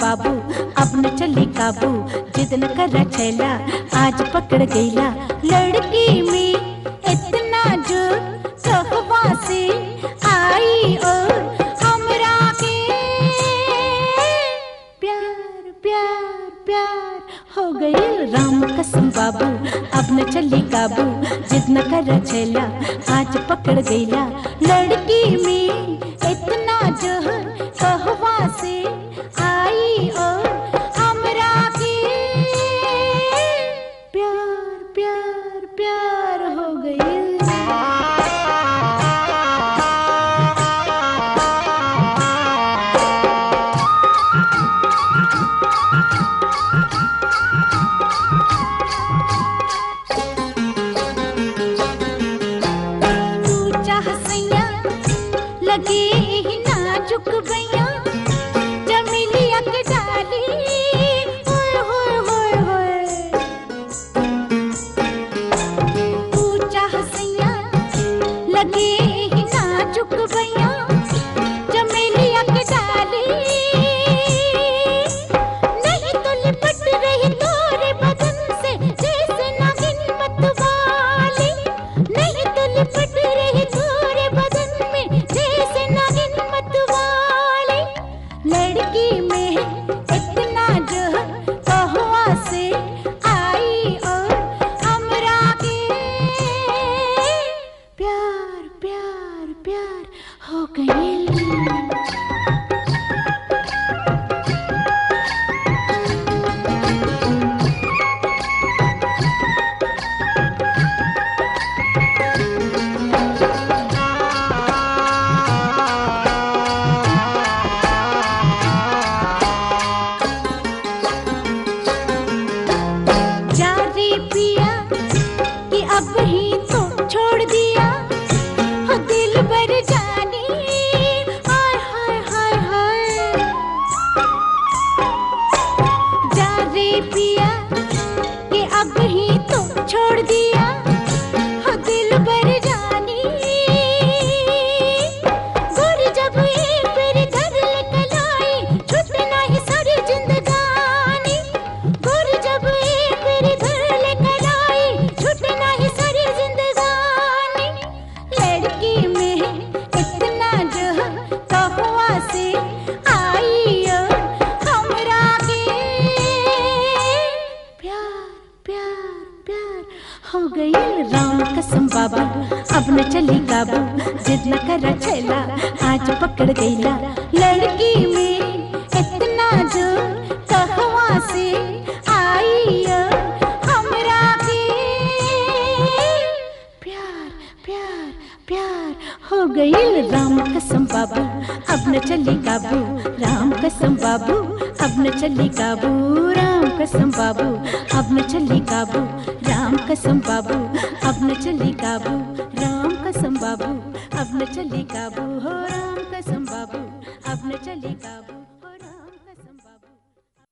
बाबू अब न चली काबू, जिद न कर छैला आज पकड़ गईला। लड़की में इतना जो कहवा से आई और हमरा के प्यार प्यार प्यार हो गई। राम कसम बाबू अब न चली काबू, जिद न कर छैला आज पकड़ गईला। लड़की में इतना जो कहवा से आई और हमरा के प्यार प्यार प्यार हो गई। तू चाह सैया लगे ही नाजुक भैया, जमीलिया के डाली होय होय होय होय। तू चाह सैया लगे ही नाजुक भैया, जमीलिया के डाली नहीं तो लिपट रही तोरे बदन से जैसे नागिन मतवाली। नहीं तो लिपट रही तोरे बदन में जैसे नागिन मतवाली। लड़की में इतना जो कहवा से आई और हमरा के प्यार प्यार प्यार हो गई। जारी पिया कि अब ही तो छोड़ दिया, हो दिल भर जानी हाय हाय हाय हाय। जारी पिया कि अब ही तो छोड़ दिया, हो दिल भर जानी। गोरी जब एक बेर घर लेकर आई छूटे नहीं सारी जिंदगानी। गोरी जब एक बेर घर लेकर आई छूटे नहीं सारी जिंदगानी। लड़की में इतना जो कहवा से आई और हमरा के प्यार प्यार प्यार हो गई। राम कसम बाबू अब न चली काबू, जिद न कर छैला आज पकड़ गईला। लड़की में इतना जो कहवा से आई और हमरा के प्यार प्यार प्यार हो गई। राम कसम बाबू अब न चली काबू, राम कसम बाबू अब न चली काबू। राम कसम बाबू अब न चली काबू, राम कसम बाबू अब न चली काबू। राम कसम बाबू अब न चली काबू हो राम।